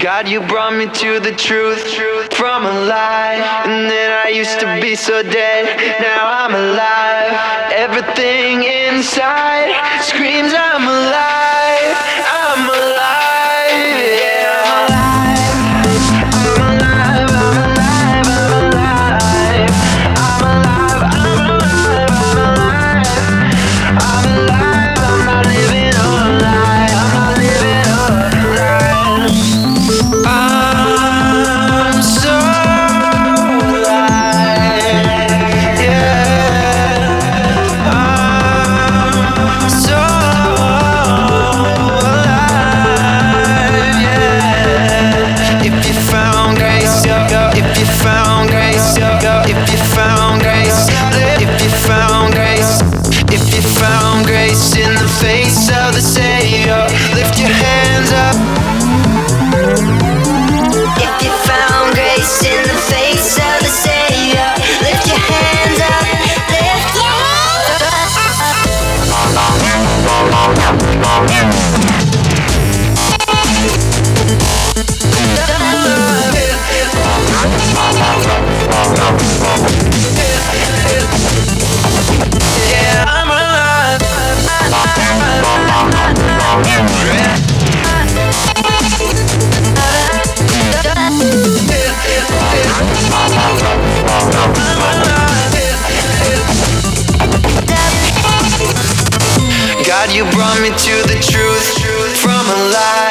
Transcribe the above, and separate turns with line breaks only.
God, you brought me to the truth from a lie. And then I used to be so dead, now I'm alive. Everything inside screams I'm alive. I'm alive, yeah, I'm alive. I'm alive, I'm alive, I'm alive. I'm alive, I'm alive, I'm alive. I'm alive, I'm not living a lie. I'm not living a lie. I'm so alive, yeah. I'm so alive, yeah. If you found grace, if you found grace, if you found grace, if you found grace, if you found grace in the face of the Savior, lift your hands up.
If you found grace in the face of the Savior, lift your hands up, lift your hands
Yeah, I'm alive. God, you brought me to the truth from a lie.